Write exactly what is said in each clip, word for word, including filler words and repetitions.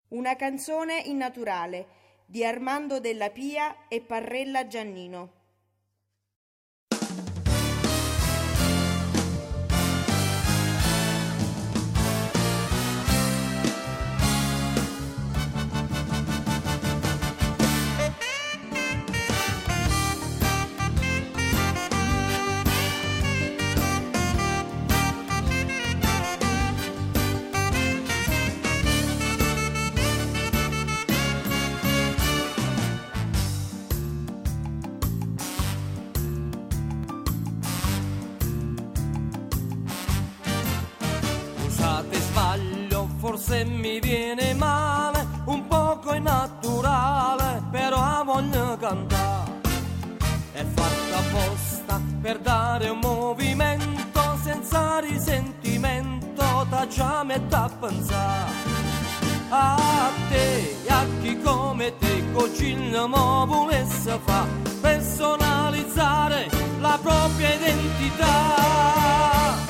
Una canzone innaturale di Armando Della Pia e Parrella Giannino. Forse mi viene male, un poco innaturale, però la voglio cantare. È fatta apposta per dare un movimento senza risentimento, da già metà a pensare. A te e a chi come te, cociglia mo volesse fa, personalizzare la propria identità.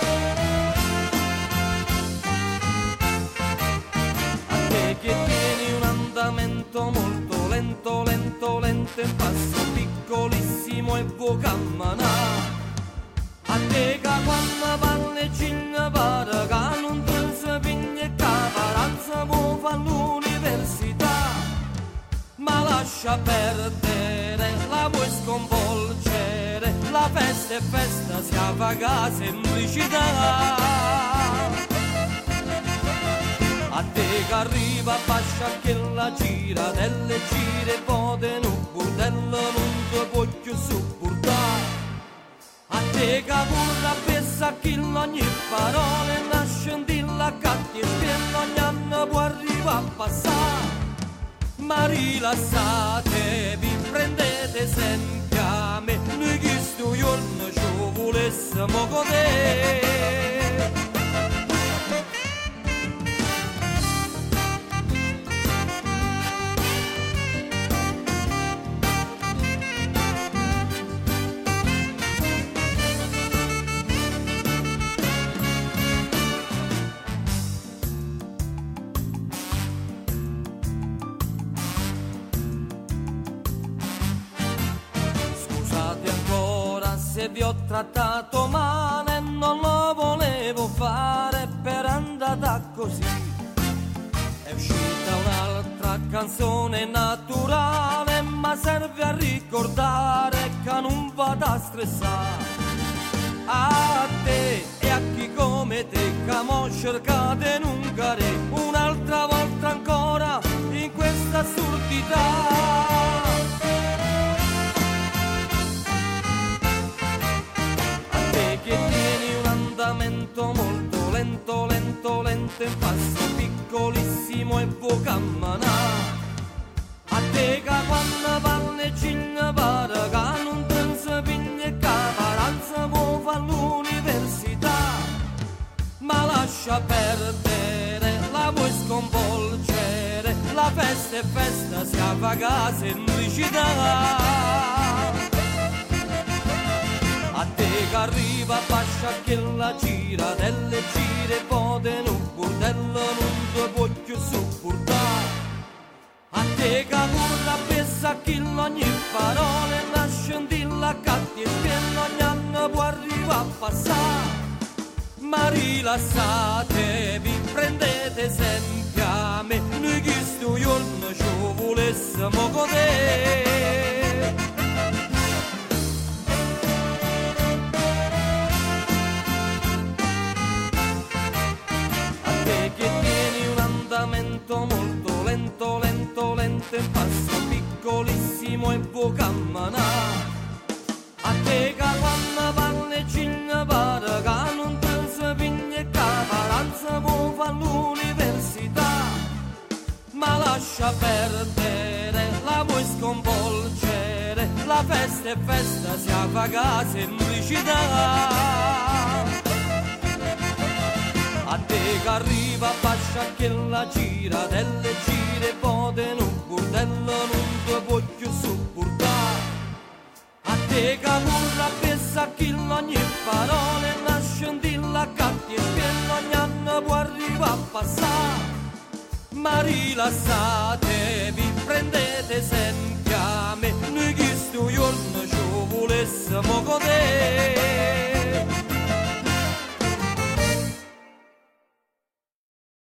Che tieni un andamento molto lento, lento, lento, in passo piccolissimo e vuoi camminare. A te che quando parli cigna pare che non ti si piglia e caparanza vuoi fare l'università. Ma lascia perdere, la vuoi sconvolgere, la festa è festa, si avvaga semplicità. A te che arriva a pascia che la gira delle gire pode un bordello non ti può più supportare. A te che vorrà pensa che ogni parola nasce di la catti e spiega ogni anno può arrivare a passare. Ma rilassatevi, prendete esempio a me, noi che sto giorno ci volessimo godere. Se vi ho trattato male non lo volevo fare per andata così. È uscita un'altra canzone naturale, ma serve a ricordare che non vado a stressare. A te e a chi come te che mo cercate non care un'altra volta ancora in questa assurdità. Che tieni un andamento molto lento, lento, lento, in passo piccolissimo e vuoi camminare. A te che quando parli cigna pare che non ti si piglia e caparanza vuoi fare l'università. Ma lascia perdere, la vuoi sconvolgere, la festa è festa, si avvaga semplicità. A te che arriva a pascia che la gira delle gire pode un bordello non ti può più supportare. A te che vorrà pensa che ogni parola nasce di la catti e spiega ogni anno può arrivare a passare. Ma rilassatevi, prendete esempio a me, noi che sto giorno ci volessimo godere. Che tieni un andamento molto lento, lento, lento, in passo piccolissimo e vuoi camminare. A te che quando parli cigna pare che non ti si piglia e caparanza vuoi fare l'università. Ma lascia perdere, la vuoi sconvolgere, la festa è festa, si avvaga semplicità. A te che arriva a pascia che la gira delle gire pode un bordello non ti può più supportare. A te che vorrà pensa che ogni parola nasce di la catti e spiega ogni anno può arrivare a passare. ma rilassate